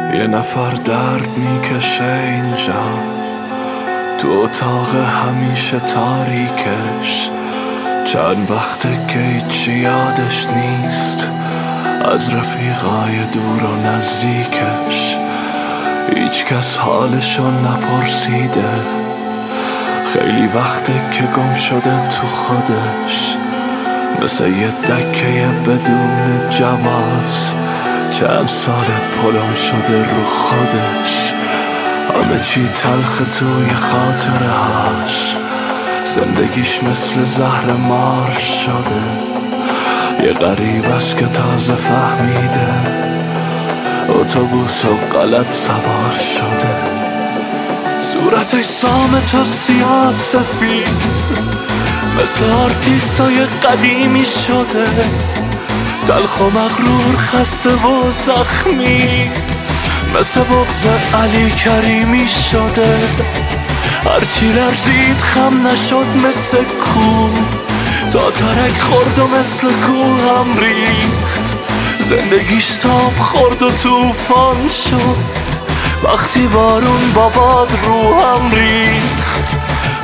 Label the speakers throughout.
Speaker 1: یه نفر درد میکشه اینجا تو اتاق همیشه تاریکش. چند وقته که هیچی یادش نیست از رفیقای دور و نزدیکش. هیچ کس حالشو نپرسیده، خیلی وقته که گم شده تو خودش، مثل یه دکه بدون جواز. چند سال پلم شده رو خودش، همه چی تلخ توی خاطره هاش. زندگیش مثل زهر مار شده، یه غریب است که تازه فهمیده اتوبوس و غلط سوار شده. صورتش سامت و سیاه سفید، مثل آرتیستای قدیمی شده، تلخ و مغرور، خسته و زخمی، مثل بغض علی کریمی شده. هرچی لرزید خم نشد مثل کوه، تا ترک خورد و مثل کوه هم ریخت. زندگیش تاب خورد و توفان شد، وقتی بارون با باد روحم ریخت.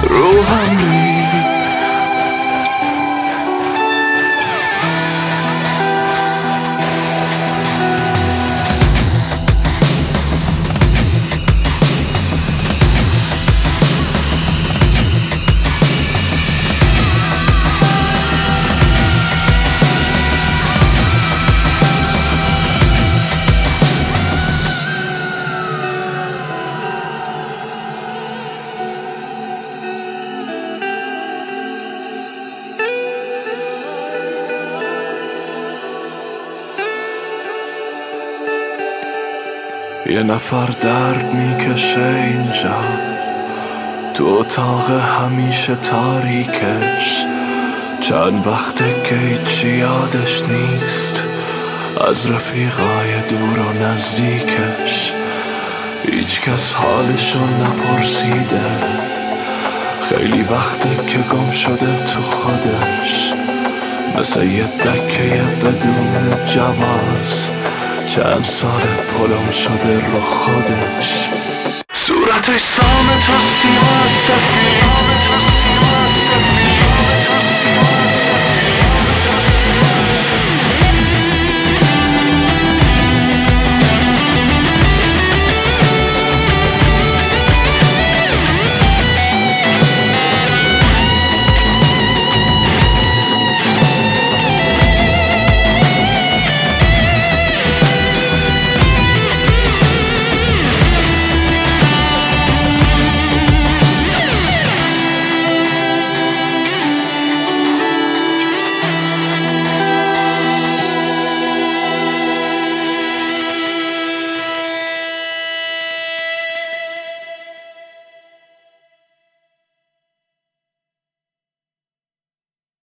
Speaker 1: یه نفر درد میکشه اینجا تو اتاق همیشه تاریکش. چند وقته که هیچی یادش نیست از رفیقای دور و نزدیکش. هیچ کس حالشو نپرسیده، خیلی وقته که گم شده تو خودش، مثل یه دکه بدون جواز. چند سال پلم شده رو خودش، صورتش سامت و سیاه سفید.